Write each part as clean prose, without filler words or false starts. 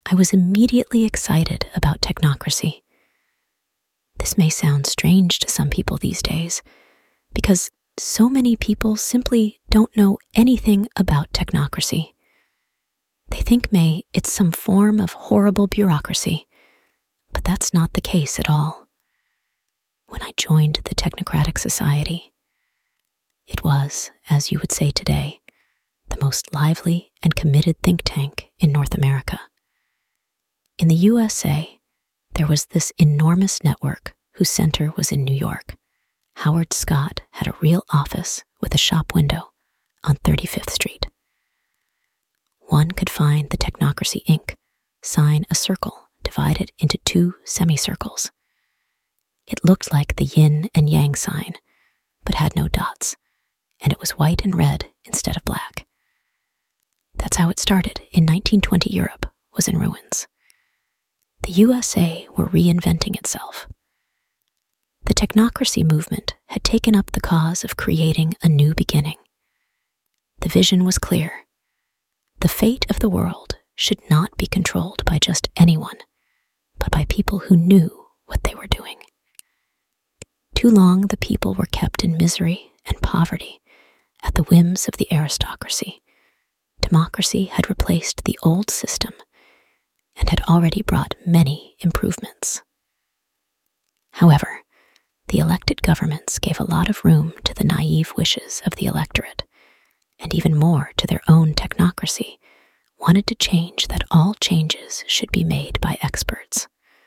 I was immediately excited about technocracy. This may sound strange to some people these days, because so many people simply don't know anything about technocracy. They think it's some form of horrible bureaucracy, but that's not the case at all. When I joined the Technocratic Society, it was, as you would say today, the most lively and committed think tank in North America. In the USA, there was this enormous network whose center was in New York. Howard Scott had a real office with a shop window on 35th Street. One could find the Technocracy Inc. sign a circle divided into 2 semicircles. It looked like the yin and yang sign, but had no dots, and it was white and red instead of black. That's how it started in 1920. Europe was in ruins. The USA were reinventing itself. The technocracy movement had taken up the cause of creating a new beginning. The vision was clear. The fate of the world should not be controlled by just anyone, but by people who knew what they were doing. Too long the people were kept in misery and poverty at the whims of the aristocracy. Democracy had replaced the old system and had already brought many improvements. However, the elected governments gave a lot of room to the naive wishes of the electorate, and even more to their own technocracy, wanted to change that all changes should be made by experts.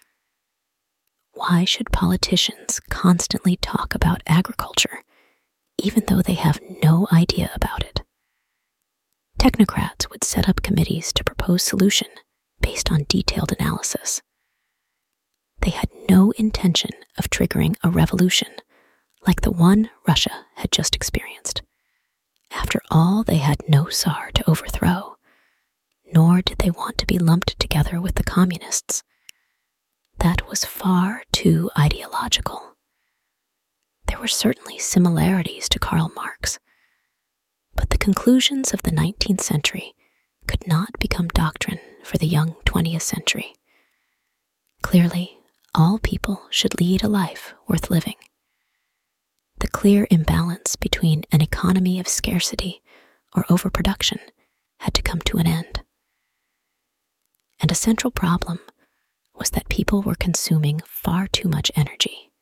Why should politicians constantly talk about agriculture, even though they have no idea about it? Technocrats would set up committees to propose solution based on detailed analysis. They had no intention of triggering a revolution like the one Russia had just experienced. After all, they had no Tsar to overthrow, nor did they want to be lumped together with the communists. That was far too ideological. There were certainly similarities to Karl Marx, but the conclusions of the 19th century could not become doctrine for the young 20th century. Clearly, all people should lead a life worth living. The clear imbalance between an economy of scarcity or overproduction had to come to an end. And a central problem was that people were consuming far too much energy.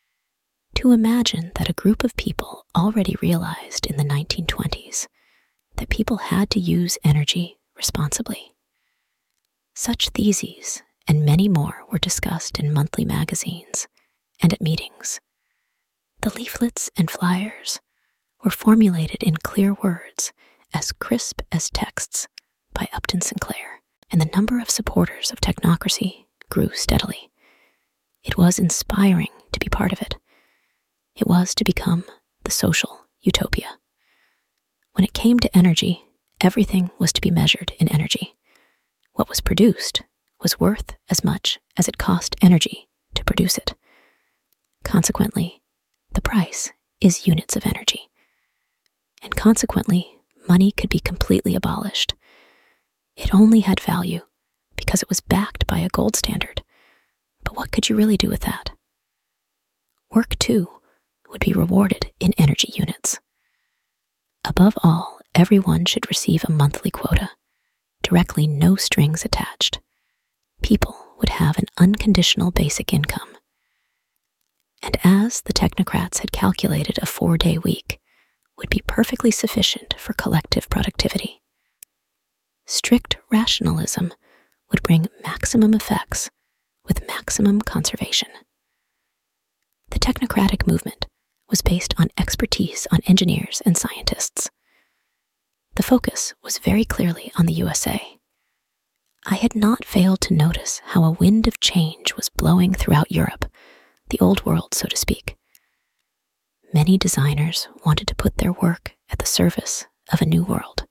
To imagine that a group of people already realized in the 1920s that people had to use energy responsibly. Such theses and many more were discussed in monthly magazines and at meetings. The leaflets and flyers were formulated in clear words, as crisp as texts, by Upton Sinclair, and the number of supporters of technocracy grew steadily. It was inspiring to be part of it. It was to become the social utopia. When it came to energy, everything was to be measured in energy. What was produced was worth as much as it cost energy to produce it. Consequently, the price is units of energy. And consequently, money could be completely abolished. It only had value because it was backed by a gold standard. But what could you really do with that? Work, too, would be rewarded in energy units. Above all, everyone should receive a monthly quota, directly, no strings attached. People would have an unconditional basic income. And as the technocrats had calculated, a 4-day week would be perfectly sufficient for collective productivity. Strict rationalism would bring maximum effects with maximum conservation. The technocratic movement was based on expertise on engineers and scientists. The focus was very clearly on the USA. I had not failed to notice how a wind of change was blowing throughout Europe, the old world, so to speak. Many designers wanted to put their work at the service of a new world.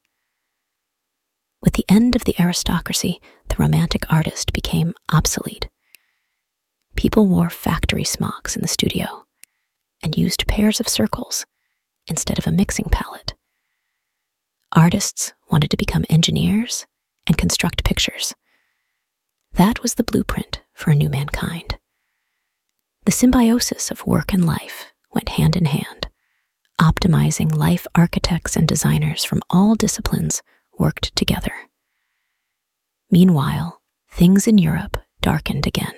With the end of the aristocracy, the romantic artist became obsolete. People wore factory smocks in the studio and used pairs of circles instead of a mixing palette. Artists wanted to become engineers and construct pictures. That was the blueprint for a new mankind. The symbiosis of work and life went hand in hand. Optimizing life architects and designers from all disciplines worked together. Meanwhile, things in Europe darkened again.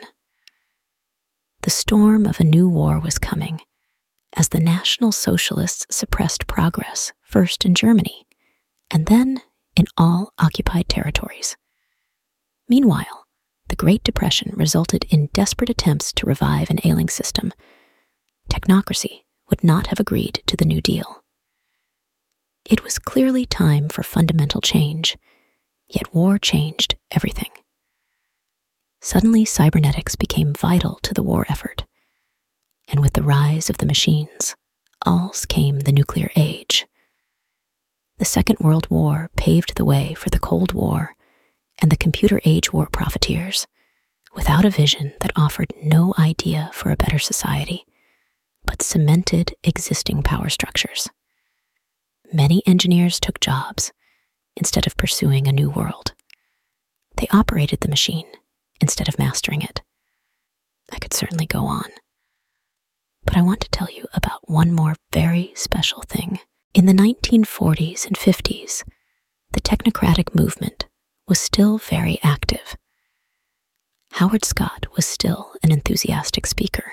The storm of a new war was coming, as the National Socialists suppressed progress, first in Germany, and then in all occupied territories. Meanwhile, the Great Depression resulted in desperate attempts to revive an ailing system. Technocracy would not have agreed to the New Deal. It was clearly time for fundamental change, yet war changed everything. Suddenly, cybernetics became vital to the war effort, and with the rise of the machines, alls came the nuclear age. The Second World War paved the way for the Cold War and the computer age war profiteers, without a vision that offered no idea for a better society, but cemented existing power structures. Many engineers took jobs instead of pursuing a new world. They operated the machine instead of mastering it. I could certainly go on, but I want to tell you about one more very special thing. In the 1940s and 50s, the technocratic movement was still very active. Howard Scott was still an enthusiastic speaker.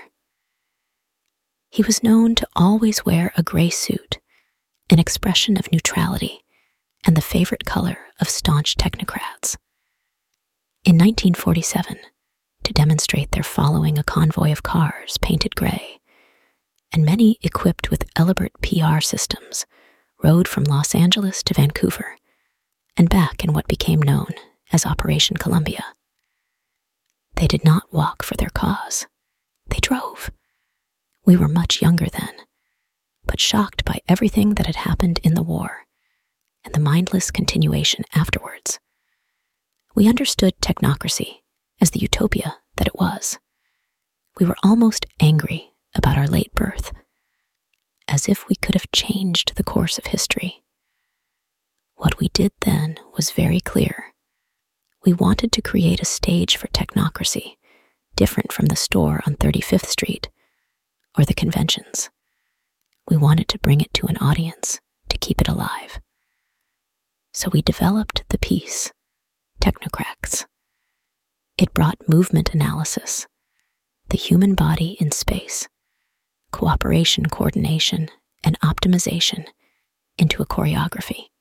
He was known to always wear a gray suit, an expression of neutrality and the favorite color of staunch technocrats. In 1947, to demonstrate their following a convoy of cars painted gray, and many equipped with elaborate PR systems, rode from Los Angeles to Vancouver and back in what became known as Operation Columbia. They did not walk for their cause. They drove. We were much younger then, but shocked by everything that had happened in the war and the mindless continuation afterwards. We understood technocracy as the utopia that it was. We were almost angry about our late birth, as if we could have changed the course of history. What we did then was very clear. We wanted to create a stage for technocracy, different from the store on 35th Street or the conventions. We wanted to bring it to an audience, to keep it alive. So we developed the piece, Technocrats. It brought movement analysis, the human body in space, cooperation, coordination, and optimization into a choreography.